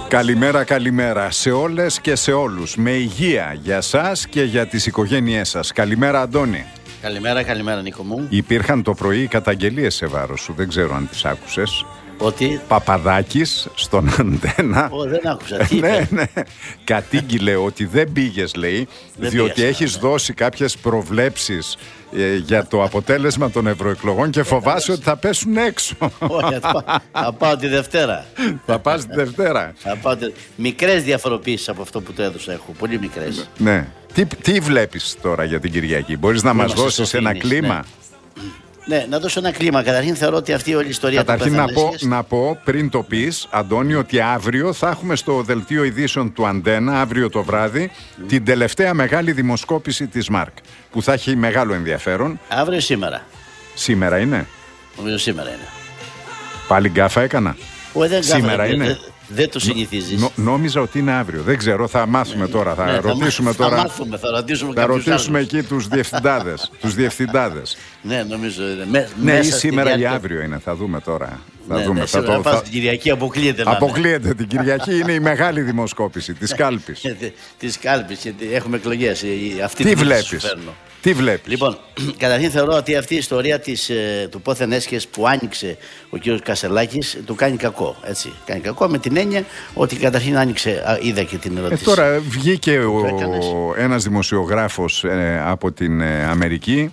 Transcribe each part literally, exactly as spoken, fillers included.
Καλημέρα, καλημέρα σε όλες και σε όλους. Με υγεία για σας και για τις οικογένειές σας. Καλημέρα, Αντώνη. Καλημέρα, καλημέρα, Νίκο μου. Υπήρχαν το πρωί καταγγελίες σε βάρος σου, δεν ξέρω αν τις άκουσες. Ότι Παπαδάκης στον Αντένα. Ω, δεν άκουσα. Τι ναι, ναι. Κατήγγειλε ότι δεν πήγες, λέει, Δεν διότι πήγες, έχεις ναι. δώσει κάποιες προβλέψεις ε, για το αποτέλεσμα των ευρωεκλογών και φοβάσαι ότι θα πέσουν έξω. Όχι, θα πάω, θα πάω τη Δευτέρα. Θα πας τη Δευτέρα. Θα πάω τη... Μικρές διαφοροποίησεις από αυτό που το έδωσα έχω. Πολύ μικρές. Ναι. Τι, τι βλέπεις τώρα για την Κυριακή, μπορείς να μας Είμαστε δώσεις στο ένα finish, κλίμα? Ναι. Ναι, να δώσω ένα κλίμα. Καταρχήν θεωρώ ότι αυτή όλη η ιστορία Καταρχήν του να πω, Πεθανέσιας... να πω πριν το πεις, Αντώνη, ότι αύριο θα έχουμε στο δελτίο ειδήσεων του Αντένα, αύριο το βράδυ, mm. την τελευταία μεγάλη δημοσκόπηση της ΜΑΡΚ, που θα έχει μεγάλο ενδιαφέρον. Αύριο σήμερα. Σήμερα είναι. Νομίζω σήμερα είναι. Πάλι γκάφα έκανα. Ο, δεν Σήμερα κάθεται, είναι. Δεν, δεν το συνηθίζεις. Νο, νόμιζα ότι είναι αύριο. Δεν ξέρω, θα μάθουμε ναι, τώρα. Θα ναι, ρωτήσουμε θα, τώρα. Θα μάθουμε, θα ρωτήσουμε, θα ρωτήσουμε εκεί τους διευθυντάδες. τους διευθυντάδες. Ναι, νομίζω. Με, ναι, ή μέσα σήμερα διάρκεια... ή αύριο είναι. Θα δούμε τώρα. Θα ναι, δούμε. ναι, θα το, το, θα... την Κυριακή αποκλείεται. Αποκλείεται. Την Κυριακή είναι η μεγάλη δημοσκόπηση της κάλπης. Της κάλπης, γιατί έχουμε εκλογές. Τι βλέπεις? Τι βλέπεις? Λοιπόν, καταρχήν θεωρώ ότι αυτή η ιστορία της, του πόθεν έσχες που άνοιξε ο κύριος Κασελάκης του κάνει κακό. Έτσι. Κάνει κακό με την έννοια ότι καταρχήν άνοιξε, α, είδα και την ερώτηση. Ε, τώρα βγήκε ο, ένας δημοσιογράφος ε, από την ε, Αμερική,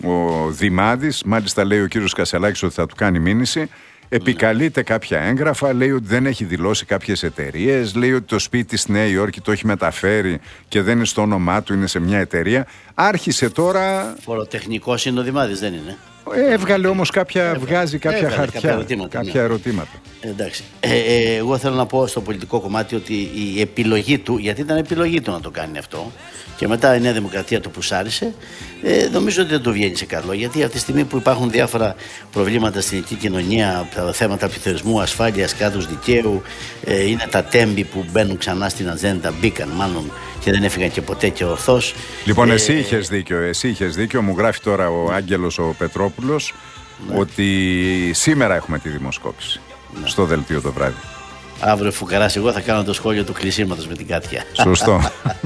ο Δημάδης, μάλιστα λέει ο κύριος Κασελάκης ότι θα του κάνει μήνυση. Επικαλείται κάποια έγγραφα, λέει ότι δεν έχει δηλώσει κάποιες εταιρείες, λέει ότι το σπίτι στη Νέα Υόρκη το έχει μεταφέρει και δεν είναι στο όνομά του, είναι σε μια εταιρεία. Άρχισε τώρα... Φοροτεχνικός είναι ο Δημάδης, δεν είναι? Έβγαλε όμως κάποια, Έβγαλε. βγάζει κάποια Έβγαλε χαρτιά, κάποια ερωτήματα. Κάποια ναι. ερωτήματα. Εντάξει. Ε, ε, εγώ θέλω να πω στο πολιτικό κομμάτι ότι η επιλογή του, γιατί ήταν επιλογή του να το κάνει αυτό, και μετά η Νέα Δημοκρατία το πουσάρισε, ε, νομίζω ότι δεν το βγαίνει σε καλό. Γιατί αυτή τη στιγμή που υπάρχουν διάφορα προβλήματα στην ελληνική κοινωνία, θέματα πληθωρισμού, ασφάλειας, κράτους δικαίου, ε, είναι τα τέμπη που μπαίνουν ξανά στην ατζέντα, μπήκαν μάλλον και δεν έφυγαν και ποτέ και ορθώς. Λοιπόν, ε, εσύ είχες δίκιο, εσύ είχες δίκιο. Μου γράφει τώρα ο Άγγελος ο Πετρόπουλος ναι. ότι σήμερα έχουμε τη δημοσκόπηση ναι. στο δελτίο το βράδυ. Αύριο φουκαράς εγώ θα κάνω το σχόλιο του κλεισίματος με την Κάτια. Σωστό.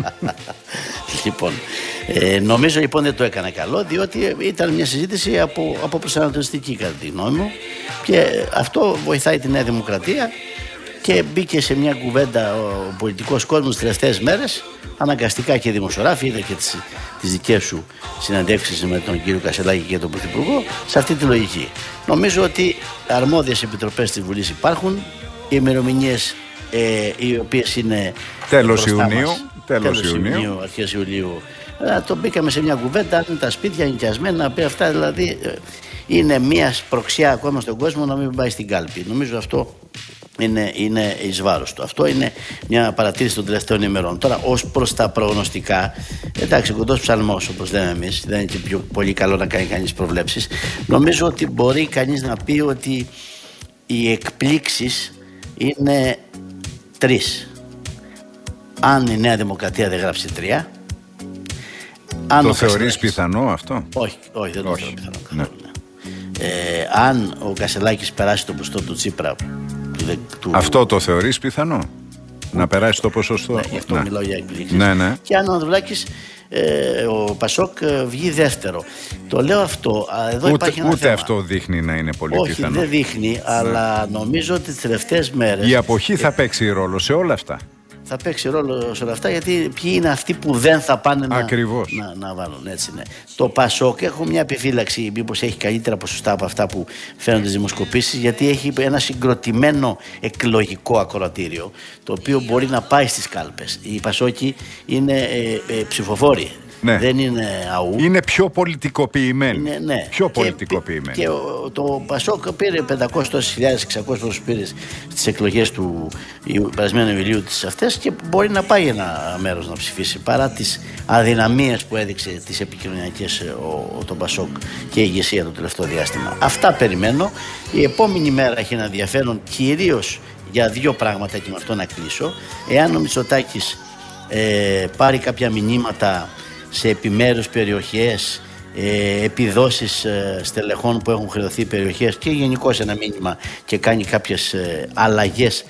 Λοιπόν, ε, νομίζω λοιπόν δεν το έκανα καλό, διότι ήταν μια συζήτηση από, από προσανατολιστική κατά τη γνώμη μου, και αυτό βοηθάει τη Νέα Δημοκρατία, και μπήκε σε μια κουβέντα ο πολιτικός κόσμος τις τελευταίες μέρες, αναγκαστικά και δημοσιογράφοι, είδα και τις, τις δικές σου συναντεύξεις με τον κύριο Κασελάκη και τον Πρωθυπουργό, σε αυτή τη λογική. Νομίζω ότι αρμόδιες επιτροπές της Βουλής υπάρχουν, οι ημερομηνίες ε, οι οποίες είναι τέλος Ιουνίου, τέλος τέλος Ιουνίου, Ιουνίου, αρχές Ιουλίου. Ε, το μπήκαμε σε μια κουβέντα, είναι τα σπίτια νοικιασμένα, αυτά δηλαδή ε, είναι μια προξιά ακόμα στον κόσμο να μην πάει στην κάλπη. Νομίζω αυτό είναι, είναι εις βάρος του. Αυτό είναι μια παρατήρηση των τελευταίων ημερών. Τώρα, ως προς τα προγνωστικά, εντάξει, κοντός ψαλμός όπως λέμε εμείς, δεν είναι και πιο πολύ καλό να κάνει κανείς προβλέψεις. Νομίζω ότι μπορεί κανείς να πει ότι οι εκπλήξεις είναι τρεις. Αν η Νέα Δημοκρατία δεν γράψει τρία. Αν το θεωρείς πιθανό αυτό? Όχι, όχι, δεν το θεωρώ πιθανό. Ναι. Ε, αν ο Κασελάκης περάσει το ποσοστό του Τσίπρα του, του... Αυτό το θεωρείς πιθανό? Να περάσει το ποσοστό? Ναι, γι' αυτό ναι. μιλάω για εκπλήξεις. Ναι, ναι. Και αν ο Ανδρουλάκης, ε, ο Πασόκ ε, βγει δεύτερο. Το λέω αυτό. Εδώ ούτε υπάρχει ένα ούτε θέμα. Αυτό δείχνει να είναι πολύ Όχι, πιθανό. Όχι, δεν δείχνει, ναι. Αλλά νομίζω ότι τις τελευταίες μέρες η αποχή θα παίξει ρόλο σε όλα αυτά. Θα παίξει ρόλο σε όλα αυτά, γιατί ποιοι είναι αυτοί που δεν θα πάνε να, να, να βάλουν. Έτσι, ναι. Το Πασόκ, έχω μια επιφύλαξη, μήπως έχει καλύτερα ποσοστά από αυτά που φαίνονται στις δημοσκοπήσεις, γιατί έχει ένα συγκροτημένο εκλογικό ακροατήριο, το οποίο μπορεί να πάει στις κάλπες. Οι Πασόκοι είναι ε, ε, ψηφοφόροι. Ναι. Δεν είναι αού. Είναι πιο πολιτικοποιημένοι. Είναι, ναι. Πιο και, πολιτικοποιημένοι. Και ο, το Πασόκ πήρε πεντακόσιες χιλιάδες, εξακόσιες πόσους πήρε στις εκλογές του περασμένου Ιουλίου τις αυτές, και μπορεί να πάει ένα μέρος να ψηφίσει, παρά τις αδυναμίες που έδειξε τις επικοινωνιακές ο, ο, το Πασόκ και η ηγεσία το τελευταίο διάστημα. Αυτά περιμένω. Η επόμενη μέρα έχει ένα ενδιαφέρον κυρίως για δύο πράγματα, και με αυτό να κλείσω. Εάν ο Μητσοτάκης ε, πάρει κάποια μηνύματα σε επιμέρους περιοχές, ε, επιδόσεις ε, στελεχών που έχουν χρεωθεί περιοχές, και γενικώς ένα μήνυμα, και κάνει κάποιες ε, αλλαγές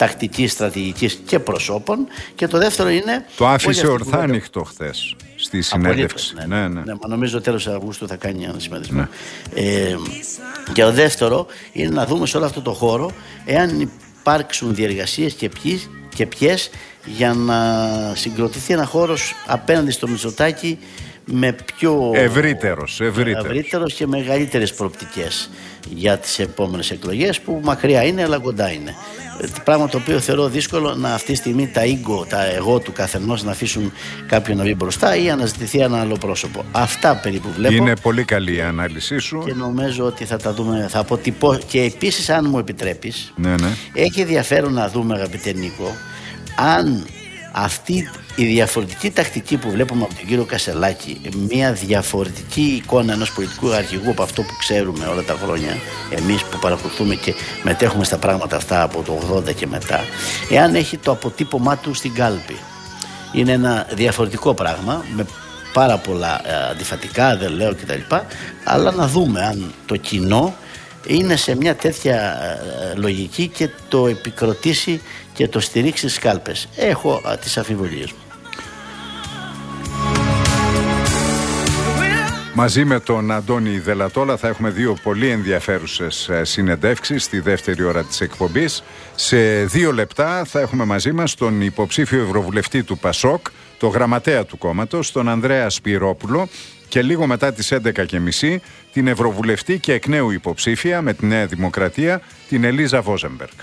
τακτικής, στρατηγικής και προσώπων. Και το δεύτερο είναι. Το άφησε ορθά ανοιχτό χθες στη συνέντευξη. Ναι, ναι, ναι, ναι. ναι, μα νομίζω τέλος Αυγούστου θα κάνει ένα σχηματισμό. Ναι. Ε, και το δεύτερο είναι να δούμε σε όλο αυτό το χώρο εάν υπάρξουν διεργασίες και, ποιοι, και ποιες για να συγκροτηθεί ένα χώρος απέναντι στο Μητσοτάκη με πιο ευρύτερος, ευρύτερος. ευρύτερος και μεγαλύτερες προοπτικές για τις επόμενες εκλογές, που μακριά είναι αλλά κοντά είναι. Πράγμα το οποίο θεωρώ δύσκολο, να αυτή τη στιγμή τα ego, τα εγώ του καθενός να αφήσουν κάποιον να βγει μπροστά ή αναζητηθεί ένα άλλο πρόσωπο. Αυτά περίπου βλέπω. Είναι πολύ καλή η ανάλυση σου. Και νομίζω ότι θα τα δούμε, θα αποτυπώ. Και επίσης, αν μου επιτρέπεις, ναι, ναι. έχει ενδιαφέρον να δούμε, αγαπητέ Νίκο, αν αυτή η διαφορετική τακτική που βλέπουμε από τον κύριο Κασελάκη, μια διαφορετική εικόνα ενός πολιτικού αρχηγού από αυτό που ξέρουμε όλα τα χρόνια, εμείς που παρακολουθούμε και μετέχουμε στα πράγματα αυτά από το ογδόντα και μετά, εάν έχει το αποτύπωμά του στην κάλπη. Είναι ένα διαφορετικό πράγμα, με πάρα πολλά ε, αντιφατικά, δεν λέω κτλ. Αλλά να δούμε αν το κοινό είναι σε μια τέτοια ε, λογική και το επικροτήσει και το στηρίξει στις κάλπες. Έχω α, τις αμφιβολίες μου. Μαζί με τον Αντώνη Δελατόλα θα έχουμε δύο πολύ ενδιαφέρουσες συνεντεύξεις στη δεύτερη ώρα της εκπομπής. Σε δύο λεπτά θα έχουμε μαζί μας τον υποψήφιο ευρωβουλευτή του ΠΑΣΟΚ, το γραμματέα του κόμματος, τον Ανδρέα Σπυρόπουλο, και λίγο μετά τις έντεκα και μισή την ευρωβουλευτή και εκ νέου υποψήφια με τη Νέα Δημοκρατία, την Ελίζα Βόζεμπεργκ.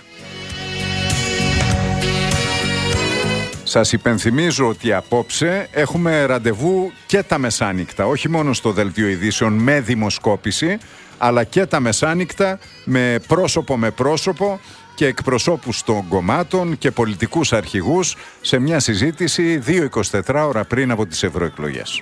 Σας υπενθυμίζω ότι απόψε έχουμε ραντεβού και τα μεσάνυχτα, όχι μόνο στο Δελτίο Ειδήσεων με δημοσκόπηση, αλλά και τα μεσάνυχτα με πρόσωπο με πρόσωπο και εκπροσώπους των κομμάτων και πολιτικούς αρχηγούς σε μια συζήτηση δύο εικοσιτέσσερις ώρα πριν από τις ευρωεκλογές.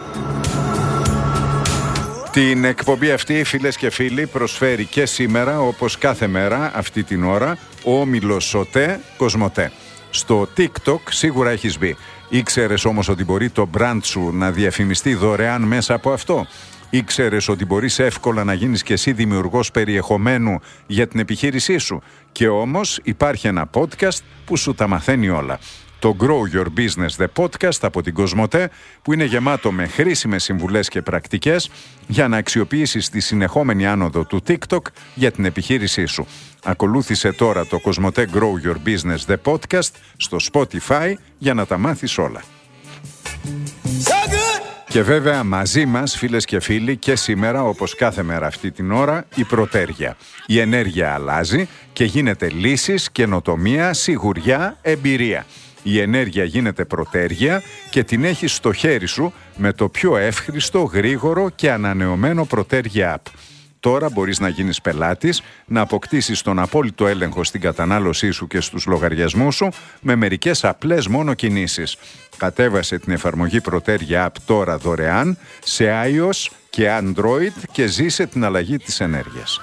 Την εκπομπή αυτή, φίλες και φίλοι, προσφέρει και σήμερα, όπως κάθε μέρα αυτή την ώρα, ο όμιλος ΣΟΤΕ Κοσμοτέ. Στο TikTok σίγουρα έχεις μπει. Ήξερες όμως ότι μπορεί το brand σου να διαφημιστεί δωρεάν μέσα από αυτό? Ήξερες ότι μπορείς εύκολα να γίνεις και εσύ δημιουργός περιεχομένου για την επιχείρησή σου? Και όμως υπάρχει ένα podcast που σου τα μαθαίνει όλα. Το Grow Your Business The Podcast από την Κοσμοτέ, που είναι γεμάτο με χρήσιμες συμβουλές και πρακτικές για να αξιοποιήσεις τη συνεχόμενη άνοδο του TikTok για την επιχείρησή σου. Ακολούθησε τώρα το Κοσμοτέ Grow Your Business The Podcast στο Spotify για να τα μάθεις όλα. Και βέβαια μαζί μας, φίλες και φίλοι, και σήμερα, όπως κάθε μέρα αυτή την ώρα, η πρωτέρια. Η ενέργεια αλλάζει και γίνεται λύσεις, καινοτομία, σιγουριά, εμπειρία. Η ενέργεια γίνεται πρωτέρια και την έχεις στο χέρι σου με το πιο εύχριστο, γρήγορο και ανανεωμένο πρωτέρια app. Τώρα μπορείς να γίνεις πελάτης, να αποκτήσεις τον απόλυτο έλεγχο στην κατανάλωσή σου και στους λογαριασμούς σου με μερικές απλές μόνο κινήσεις. Κατέβασε την εφαρμογή Πρωτέρια App τώρα δωρεάν σε iOS και Android και ζήσε την αλλαγή της ενέργειας.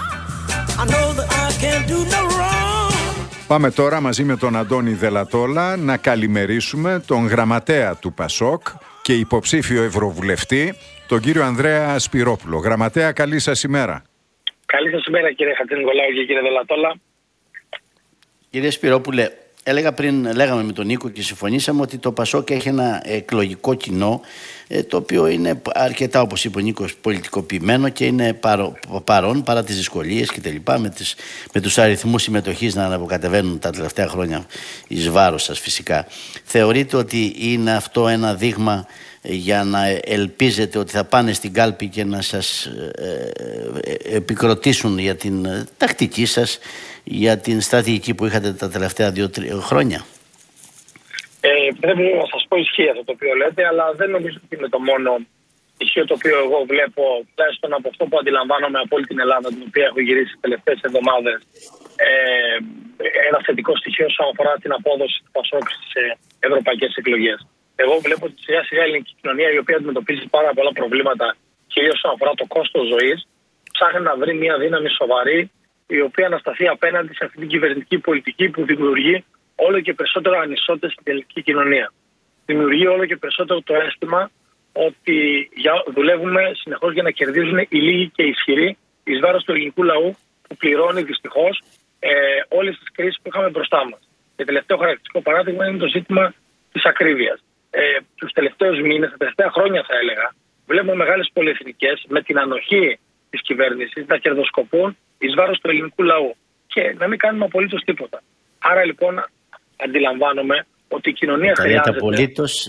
Πάμε τώρα μαζί με τον Αντώνη Δελατόλα να καλημερίσουμε τον γραμματέα του ΠΑΣΟΚ και υποψήφιο ευρωβουλευτή, τον κύριο Ανδρέα Σπυρόπουλο. Γραμματέα, καλή σας ημέρα. Καλή σας ημέρα, κύριε Χατζηνικολάου και κύριε Δελατόλα. Κύριε Σπυρόπουλε, έλεγα πριν, λέγαμε με τον Νίκο και συμφωνήσαμε ότι το ΠΑΣΟΚ έχει ένα εκλογικό κοινό, το οποίο είναι αρκετά, όπως είπε ο Νίκος, πολιτικοποιημένο και είναι παρό, παρόν παρά τις δυσκολίες και τα λοιπά, με, τις, με τους αριθμούς συμμετοχής να αναποκατεβαίνουν τα τελευταία χρόνια εις βάρος σας φυσικά. Θεωρείτε ότι είναι αυτό ένα δείγμα για να ελπίζετε ότι θα πάνε στην κάλπη και να σας ε, ε, επικροτήσουν για την τακτική σας, για την στρατηγική που είχατε τα τελευταία δύο-τρία χρόνια? Ε, πρέπει να σας πω ισχύει αυτό το οποίο λέτε, αλλά δεν νομίζω ότι είναι το μόνο στοιχείο το οποίο εγώ βλέπω, τουλάχιστον από αυτό που αντιλαμβάνομαι από όλη την Ελλάδα, την οποία έχω γυρίσει τις τελευταίες εβδομάδες, ε, ένα θετικό στοιχείο όσον αφορά την απόδοση του ΠΑΣΟΚ στις ευρωπαϊκές εκλογές. Εγώ βλέπω ότι σιγά σιγά η ελληνική κοινωνία, η οποία αντιμετωπίζει πάρα πολλά προβλήματα, κυρίως όσον αφορά το κόστος ζωής, ψάχνει να βρει μια δύναμη σοβαρή, η οποία να σταθεί απέναντι σε αυτή την κυβερνητική πολιτική που δημιουργεί όλο και περισσότερο ανισότητες στην ελληνική κοινωνία. Δημιουργεί όλο και περισσότερο το αίσθημα ότι δουλεύουμε συνεχώς για να κερδίζουν οι λίγοι και οι ισχυροί εις βάρος του ελληνικού λαού, που πληρώνει δυστυχώς ε, όλες τις κρίσεις που είχαμε μπροστά μας. Και τελευταίο χαρακτηριστικό παράδειγμα είναι το ζήτημα της ακρίβειας. Ε, τους τελευταίους μήνες, τα τελευταία χρόνια θα έλεγα, βλέπουμε μεγάλες πολυεθνικές με την ανοχή της κυβέρνησης να κερδοσκοπούν εις βάρος του ελληνικού λαού και να μην κάνουμε απολύτως τίποτα. Άρα λοιπόν αντιλαμβάνομαι ότι η κοινωνία τα χρειάζεται... λέτε απολύτως,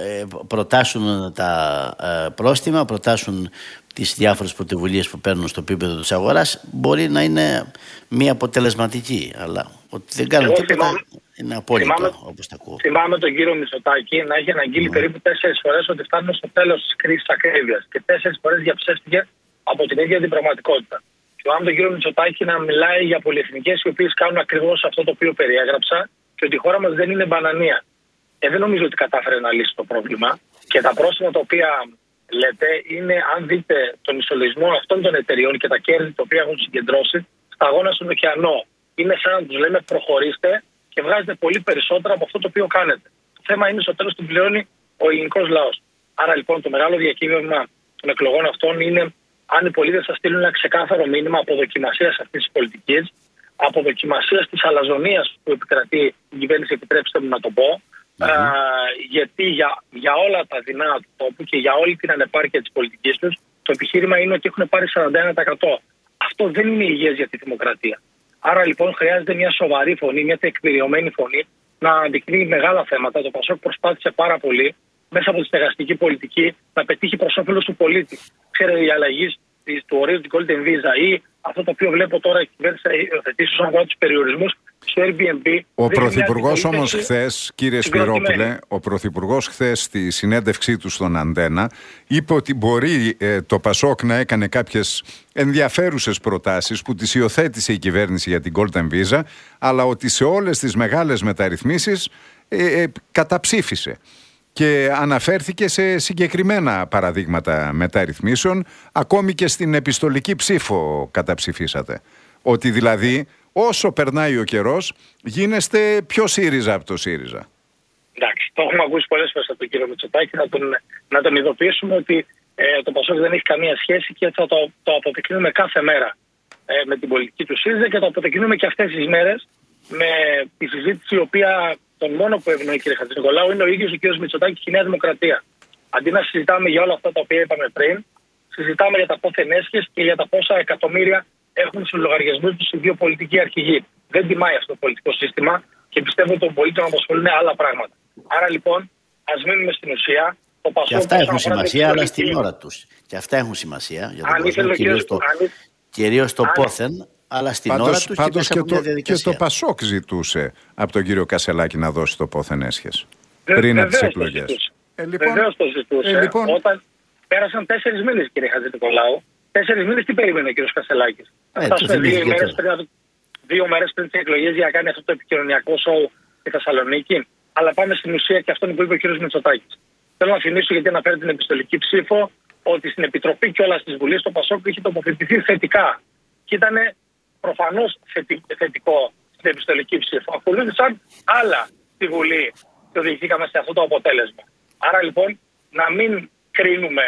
προτάσουν τα πρόστιμα, προτάσουν τις διάφορες πρωτοβουλίες που παίρνουν στο επίπεδο της αγοράς, μπορεί να είναι μη αποτελεσματική, αλλά ότι δεν κάνουν τίποτα θυμάμαι, είναι απόλυτο, θυμάμαι, όπως τα ακούω. Θυμάμαι τον κύριο Μητσοτάκη να έχει αναγγείλει mm. περίπου τέσσερις φορές ότι φτάνουμε στο τέλος της κρίσης ακρίβειας και τέσσερις φορές διαψεύστηκε από την ίδια την πραγματικότητα. Θυμάμαι τον κύριο Μητσοτάκη να μιλάει για πολυεθνικές οι οποίες κάνουν ακριβώς αυτό το οποίο περιέγραψα και ότι η χώρα μας δεν είναι μπανανία. Ε, δεν νομίζω ότι κατάφερε να λύσει το πρόβλημα και τα πρόστιμα τα οποία λέτε είναι, αν δείτε τον ισολογισμό αυτών των εταιριών και τα κέρδη τα οποία έχουν συγκεντρώσει, σταγόνα στον ωκεανό. Είναι σαν να τους λέμε προχωρήστε και βγάζετε πολύ περισσότερα από αυτό το οποίο κάνετε. Το θέμα είναι στο τέλος του πληρώνει ο ελληνικός λαός. Άρα λοιπόν το μεγάλο διακύβευμα των εκλογών αυτών είναι αν οι πολίτες θα στείλουν ένα ξεκάθαρο μήνυμα αποδοκιμασίας αυτής της πολιτικής, αποδοκιμασίας της αλαζονίας που επικρατεί η κυβέρνηση, επιτρέψτε μου να το πω. Mm-hmm. Α, γιατί για, για όλα τα δεινά του τόπου και για όλη την ανεπάρκεια της πολιτικής τους, το επιχείρημα είναι ότι έχουν πάρει σαράντα ένα τοις εκατό. Αυτό δεν είναι υγιές για τη δημοκρατία. Άρα λοιπόν χρειάζεται μια σοβαρή φωνή, μια τεκμηριωμένη φωνή να αντικρίνει μεγάλα θέματα. Το Πασόκ προσπάθησε πάρα πολύ μέσα από τη στεγαστική πολιτική να πετύχει προς όφελος του πολίτη. Ξέρετε, η αλλαγή του ορίου του Golden Visa ή αυτό το οποίο βλέπω τώρα η κυβέρνηση θα υιοθετήσει όσον αφορά τους περιορισμούς στο Airbnb. Ο Πρωθυπουργός όμως χθες, κύριε Σπυρόπουλε, ο Πρωθυπουργός χθες στη συνέντευξή του στον Αντένα είπε ότι μπορεί ε, το Πασόκ να έκανε κάποιες ενδιαφέρουσες προτάσεις που τις υιοθέτησε η κυβέρνηση για την Golden Visa, αλλά ότι σε όλες τις μεγάλες μεταρρυθμίσεις ε, ε, καταψήφισε. Και αναφέρθηκε σε συγκεκριμένα παραδείγματα μεταρρυθμίσεων, ακόμη και στην επιστολική ψήφο καταψηφίσατε. Ότι δηλαδή όσο περνάει ο καιρός γίνεστε πιο ΣΥΡΙΖΑ από το ΣΥΡΙΖΑ. Εντάξει, το έχουμε ακούσει πολλές φορές από τον κύριο Μητσοτάκη, να τον, να τον ειδοποιήσουμε ότι ε, το Πασόκ δεν έχει καμία σχέση και θα το, το αποδεικνύουμε κάθε μέρα ε, με την πολιτική του ΣΥΡΙΖΑ και το αποδεικνύουμε και αυτές τις μέρες με τη συζήτηση η οποία τον μόνο που ευνοεί κύριε Χατζηνικολάου είναι ο ίδιος ο κύριος Μητσοτάκης και η Νέα Δημοκρατία. Αντί να συζητάμε για όλα αυτά τα οποία είπαμε πριν, συζητάμε για τα πόθεν έσχες και για τα πόσα εκατομμύρια έχουν στους λογαριασμούς τους οι δύο πολιτικοί αρχηγοί. Δεν τιμάει αυτό το πολιτικό σύστημα και πιστεύω ότι τον πολίτη να απασχολούν άλλα πράγματα. Άρα λοιπόν, ας μείνουμε στην ουσία. Το και αυτά έχουν σημασία, αλλά στην ώρα τους. Και αυτά έχουν σημασία για τον κόσμο, κυρίως το, κυρίως το πόθεν. Αλλά στην πάντως, ώρα τους πάντως και, και, το, και το Πασόκ ζητούσε από τον κύριο Κασελάκη να δώσει το πόθεν έσχες πριν από τις εκλογές. Ε, λοιπόν, Βεβαίως το ζητούσε. Ε, λοιπόν, όταν πέρασαν τέσσερις μήνες κύριε Χατζηνικολάου, τέσσερις μήνες τι περίμενε ο κύριος Κασελάκης. Ε, Φτάσουμε δύο, μέρες πριν, δύο μέρες πριν τις εκλογές για να κάνει αυτό το επικοινωνιακό σοου στη Θεσσαλονίκη. Αλλά πάμε στην ουσία και αυτό που είπε ο κύριος Μητσοτάκης. Θέλω να θυμίσω, γιατί αναφέρει την επιστολική ψήφο, ότι στην Επιτροπή κιόλας της Βουλής το Πασόκ είχε τοποθετηθεί θετικά. Και ήταν προφανώς θετικό στην επιστολική ψήφο. Ακολούθησαν άλλα στη Βουλή και οδηγηθήκαμε σε αυτό το αποτέλεσμα. Άρα λοιπόν να μην κρίνουμε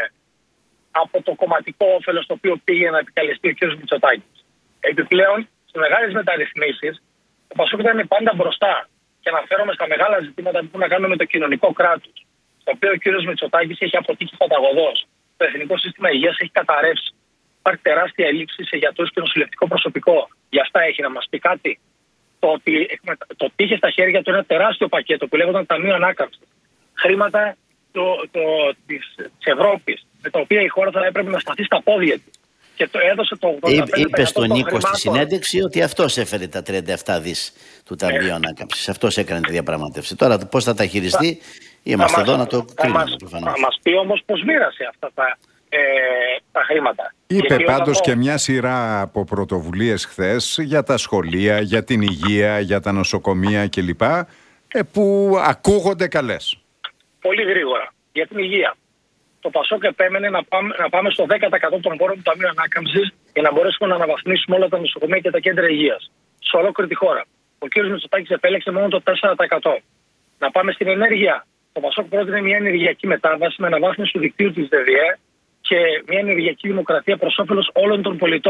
από το κομματικό όφελος το οποίο πήγε να επικαλεστεί ο κ. Μητσοτάκης. Επιπλέον, στις μεγάλες μεταρρυθμίσεις, ο Πασόκ ήταν πάντα μπροστά. Και αναφέρομαι στα μεγάλα ζητήματα που έχουν να κάνουν με το κοινωνικό κράτος, στο οποίο ο κ. Μητσοτάκης έχει αποτύχει παταγωδώς. Το εθνικό σύστημα υγείας έχει καταρρεύσει. Υπάρχει τεράστια έλλειψη σε γιατρούς και νοσηλευτικό προσωπικό. Γι' αυτά έχει να μας πει κάτι. Το ότι, το ότι είχε στα χέρια του ένα τεράστιο πακέτο που λέγονταν Ταμείο Ανάκαμψης. Χρήματα το, το, της, της Ευρώπης, με τα οποία η χώρα θα έπρεπε να σταθεί στα πόδια της. Και το έδωσε το ογδόντα πέντε τοις εκατό. Είπε στον Νίκο στη συνέντευξη ότι αυτός έφερε τα τριάντα επτά δις του Ταμείου ε. Ανάκαμψης. Αυτός έκανε τη διαπραγμάτευση. Τώρα πώς θα τα χειριστεί, θα, είμαστε θα εδώ μας, να το κρίνουμε. Θα μας πει όμως πώς μοίρασε αυτά τα, ε, τα χρήματα. Είπε γιατί πάντως το... και μια σειρά από πρωτοβουλίες χθες για τα σχολεία, για την υγεία, για τα νοσοκομεία κλπ. Ε, που ακούγονται καλές. Πολύ γρήγορα. Για την υγεία. Το Πασόκ επέμενε να πάμε, να πάμε στο δέκα τοις εκατό των πόρων του Ταμείου Ανάκαμψης για να μπορέσουμε να αναβαθμίσουμε όλα τα νοσοκομεία και τα κέντρα υγείας. Σε ολόκληρη τη χώρα. Ο κ. Μητσοτάκης επέλεξε μόνο το τέσσερα τοις εκατό. Να πάμε στην ενέργεια. Το Πασόκ πρότεινε μια ενεργειακή μετάβαση με αναβάθμιση του δικτύου της ΔΕΔΙΕ και μια ενεργειακή δημοκρατία προς όφελος όλων των πολιτών.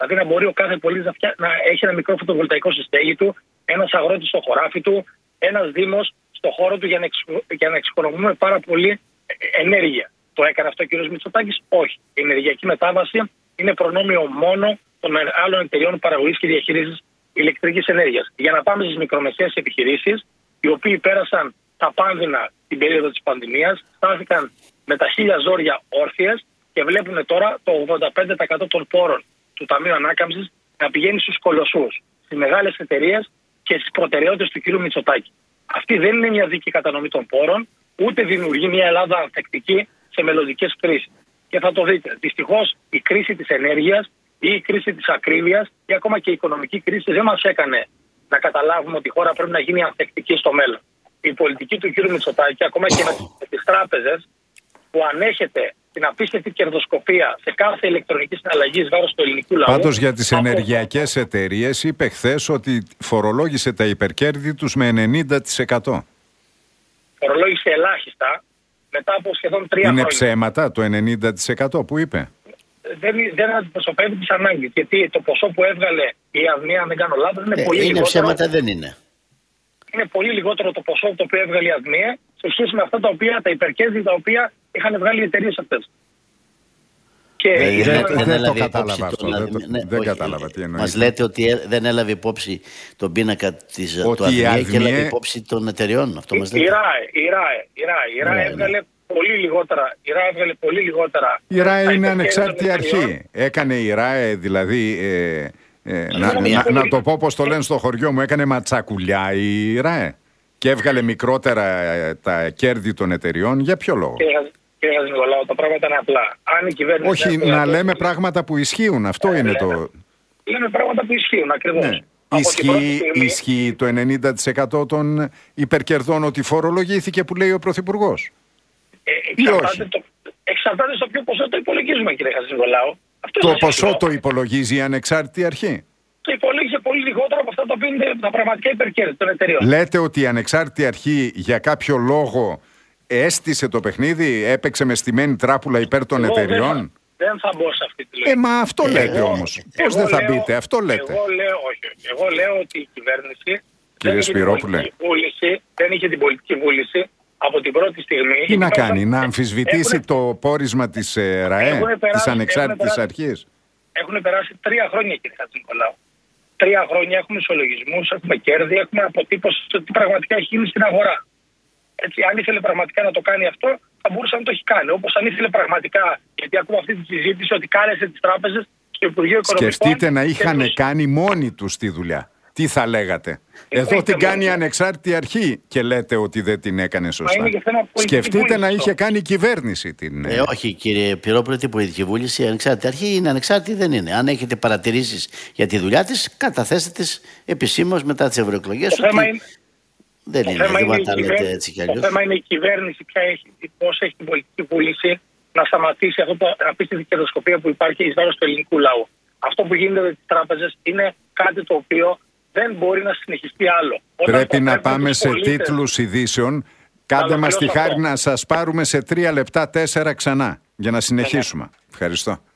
Δηλαδή να μπορεί ο κάθε πολίτης να, φτιά... να έχει ένα μικρό φωτοβολταϊκό στη στέγη του, ένας αγρότης στο χωράφι του, ένας δήμος στο χώρο του για να, εξ... για να εξοικονομούμε πάρα πολύ ενέργεια. Το έκανε αυτό ο κ. Μητσοτάκης? Όχι. Η ενεργειακή μετάβαση είναι προνόμιο μόνο των άλλων εταιριών παραγωγής και διαχείρισης ηλεκτρικής ενέργειας. Για να πάμε στις μικρομεσαίες επιχειρήσεις, οι οποίοι πέρασαν τα πάνδυνα την περίοδο της πανδημίας, στάθηκαν με τα χίλια ζόρια όρθιες και βλέπουν τώρα το ογδόντα πέντε τοις εκατό των πόρων του Ταμείου Ανάκαμψης να πηγαίνει στους κολοσσούς, στις μεγάλες εταιρείες και στις προτεραιότητες του κ. Μητσοτάκη. Αυτή δεν είναι μια δίκαιη κατανομή των πόρων, ούτε δημιουργεί μια Ελλάδα ανθεκτική σε μελλοντικές κρίσεις. Και θα το δείτε. Δυστυχώς η κρίση της ενέργειας ή η κρίση της ακρίβειας ή ακόμα και η οικονομική κρίση δεν μας έκανε να καταλάβουμε ότι η χώρα πρέπει να γίνει ανθεκτική στο μέλλον. Η πολιτική του κ. Μητσοτάκη, ακόμα και με τις τράπεζες, που ανέχεται την απίστευτη κερδοσκοπία σε κάθε ηλεκτρονική συναλλαγή βάρος του ελληνικού λαού. Πάντως για τις ενεργειακές εταιρείες είπε χθες ότι φορολόγησε τα υπερκέρδη τους με ενενήντα τοις εκατό. Φορολόγησε ελάχιστα μετά από σχεδόν τρία Είναι χρόνια. ψέματα το ενενήντα τοις εκατό που είπε? Δεν, δεν αντιπροσωπεύει τις ανάγκες. Γιατί το ποσό που έβγαλε η Αδμία, αν δεν κάνω λάθος, είναι ε, πολύ είναι λιγότερο. ψέματα, δεν είναι. Είναι πολύ λιγότερο το ποσό το οποίο έβγαλε η Αδμία σε σχέση με αυτά τα οποία, τα υπερκέρδη τα οποία είχαν βγάλει οι εταιρείες αυτές. Και δεν, δεν, δεν, δεν δεν το έλαβε κατάλαβα υπόψη αυτό. τον, Δεν, το, ναι, δεν όχι, κατάλαβα τι εννοεί. Μας λέτε ότι ε, δεν έλαβε υπόψη τον πίνακα της, ότι του Αδμία Αδμία... και έλαβε υπόψη των εταιριών. Αυτό μας λέτε. Η ΡΑΕ, η ΡΑΕ, η ΡΑΕ, η ΡΑΕ έβγαλε ναι. πολύ λιγότερα. Η ΡΑΕ έβγαλε πολύ λιγότερα. Η ΡΑΕ είναι ανεξάρτητη αρχή. Έκανε η ΡΑΕ δηλαδή... Ε, ε, να, να, να το πω πως το λένε στο χωριό μου, έκανε ματσακουλιά η ΡΑΕ και έβγαλε μικρότερα ε, τα κέρδη των εταιριών. Για ποιο λόγο? Κύριε Χατζηνικολάου, τα πράγματα είναι απλά. Αν η κυβέρνηση... Όχι, να λέμε λέμε πράγματα που ισχύουν. Αυτό ε, είναι λέμε, το... Λέμε πράγματα που ισχύουν, ακριβώς. Ναι. Ισχύει, στιγμή... ισχύει το ενενήντα τοις εκατό των υπερκερδών ότι φορολογήθηκε που λέει ο Πρωθυπουργός? Ε, εξαρτάται, το, εξαρτάται στο ποιο ποσό το υπολογίζουμε, κύριε Χατζηνικολάου. Το ποσό το υπολογίζει η ανεξάρτητη αρχή? Το υπολόγισε πολύ λιγότερο από αυτά τα οποία είναι τα πραγματικά υπερκέρδη των εταιρεών. Λέτε ότι η ανεξάρτητη αρχή για κάποιο λόγο έστησε το παιχνίδι, έπαιξε με στημένη τράπουλα υπέρ των εγώ εταιριών? Δεν, δεν θα μπω σε αυτή τη λογική. Ε, μα αυτό εγώ, λέτε όμως. Πώς δεν θα λέω, μπείτε, αυτό λέτε. Εγώ λέω, όχι, εγώ λέω ότι η κυβέρνηση Κύριε δεν, Σπυρόπουλε. είχε βούληση, δεν είχε την πολιτική βούληση από την πρώτη στιγμή. Τι να κάνει, να αμφισβητήσει έχουν, το πόρισμα της ε, ΡΑΕ, της ανεξάρτητης αρχής? Έχουν περάσει τρία χρόνια, κύριε Χατζηνικολάου. Τρία χρόνια έχουμε ισολογισμούς, έχουμε κέρδη, έχουμε αποτύπωση στο τι πραγματικά έχει γίνει στην αγορά. Έτσι, αν ήθελε πραγματικά να το κάνει αυτό, θα μπορούσε να το έχει κάνει. Όπως αν ήθελε πραγματικά, γιατί ακούμε αυτή τη συζήτηση ότι κάλεσε τις τράπεζες στο Υπουργείο Οικονομικών. Σκεφτείτε να είχαν τους... κάνει μόνοι τους τη δουλειά. Τι θα λέγατε? Εδώ Εδώ την κάνει η ανεξάρτητη αρχή και λέτε ότι δεν την έκανε σωστά. Σκεφτείτε να είχε κάνει η κυβέρνηση την... Ε, όχι κύριε Πυρόπουλε, την πολιτική βούληση, η ανεξάρτητη αρχή είναι ανεξάρτητη, δεν είναι. Αν έχετε παρατηρήσεις για τη δουλειά της, καταθέστε τις επισήμως μετά τις ευρωεκλογές. Το θέμα είναι... Δεν είναι, δεν τα λέτε έτσι κι αλλιώς. Το θέμα είναι η κυβέρνηση ποια έχει, πώς έχει την πολιτική βούληση να σταματήσει αυτό το απίστευτη κερδοσκοπία που υπάρχει εις βάρος του ελληνικού λαού. Αυτό που γίνεται με τις τράπεζες είναι κάτι το οποίο δεν μπορεί να συνεχιστεί άλλο. Πρέπει να πάμε σε πολίτες... τίτλους ειδήσεων. Κάντε μας τη χάρη να σας πάρουμε σε τρία λεπτά τέσσερα ξανά για να συνεχίσουμε. Ευχαριστώ.